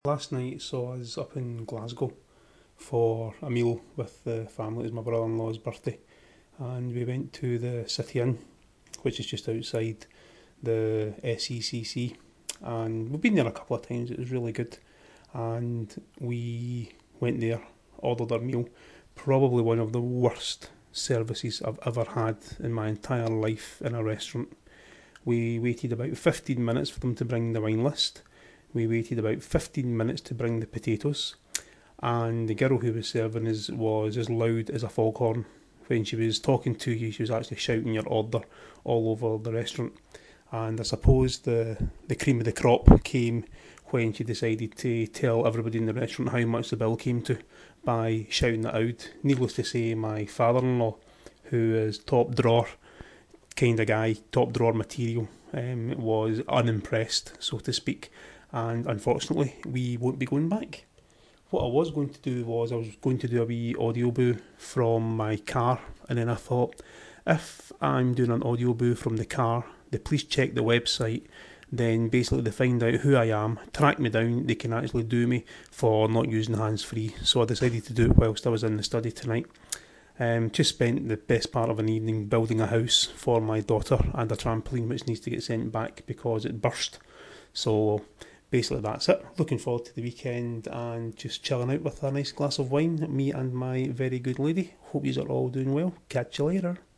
Last night saw us up in Glasgow for a meal with the family. It was my brother-in-law's birthday, and we went to the City Inn, which is just outside the SECC. And we've been there a couple of times. It was really good, and we went there, ordered our meal. Probably one of the worst services I've ever had in my entire life in a restaurant. We waited about 15 minutes for them to bring the wine list. We waited about 15 minutes to bring the potatoes, and the girl who was serving us was as loud as a foghorn. When she was talking to you, she was actually shouting your order all over the restaurant. And I suppose the cream of the crop came when she decided to tell everybody in the restaurant how much the bill came to by shouting it out. Needless to say, my father-in-law, who is top drawer kind of guy, top drawer material, was unimpressed, so to speak. And unfortunately, we won't be going back. What I was going to do was I was going to do a wee audio boo from my car, and then I thought, if I'm doing an audio boo from the car, the police check the website, then basically they find out who I am, track me down, they can actually do me for not using hands free. So I decided to do it whilst I was in the study tonight. Just spent the best part of an evening building a house for my daughter and a trampoline which needs to get sent back because it burst. So basically that's it. Looking forward to the weekend and just chilling out with a nice glass of wine, me and my very good lady. Hope you are all doing well. Catch you later.